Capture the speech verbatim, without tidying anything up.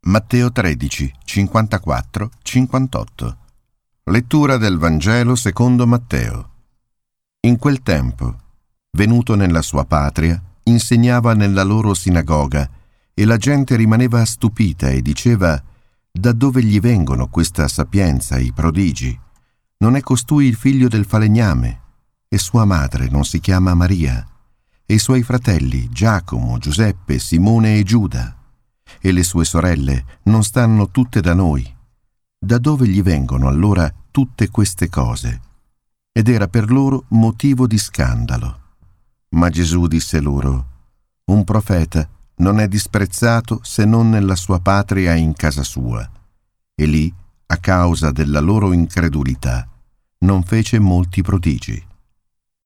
Matteo tredici, cinquantaquattro cinquantotto. Lettura del Vangelo secondo Matteo. In quel tempo, venuto nella sua patria, insegnava nella loro sinagoga e la gente rimaneva stupita e diceva: da dove gli vengono questa sapienza e i prodigi? Non è costui il figlio del falegname? E sua madre non si chiama Maria? E i suoi fratelli Giacomo, Giuseppe, Simone e Giuda? E le sue sorelle non stanno tutte da noi? Da dove gli vengono allora tutte queste cose? Ed era per loro motivo di scandalo. Ma Gesù disse loro: un profeta non è disprezzato se non nella sua patria e in casa sua. E lì, a causa della loro incredulità, non fece molti prodigi.